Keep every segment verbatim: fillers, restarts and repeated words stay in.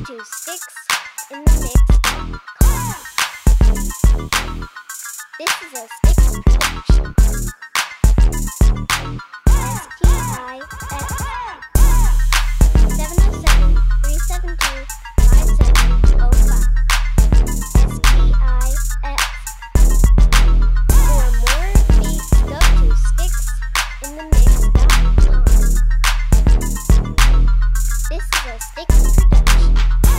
to Sticks in the Mix dot com. This is a Sticks production. S T I X seven oh seven, three seven two, five seven oh five. S T I X. For more beats, go to Sticks in the Mix dot com. This is a Sticks production.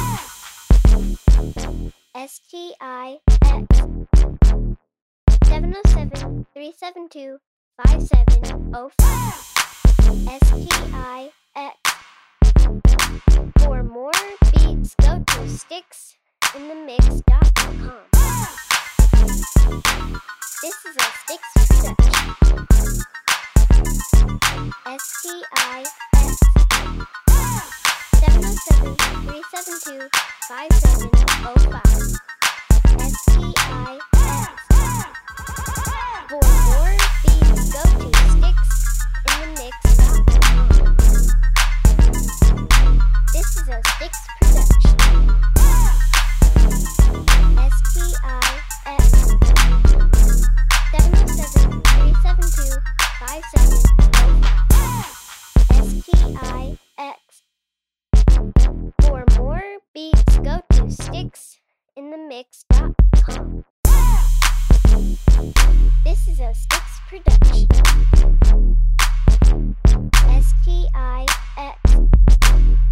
S T I X seven oh seven, three seven two, five seven oh five. S T I X. For more beats, go to Sticks in the Mix dot com. This is a Sticks production. S T I X seven oh seven, three seven two, five seven oh five. S T I X. For more beats, go to Sticks in the Mix dot com. This is a Sticks production. S T I X seven oh seven, three seven two, five seven oh five. S T I X. For more beats, go to Sticks in the Mix dot com. This is a Sticks production. S T I X.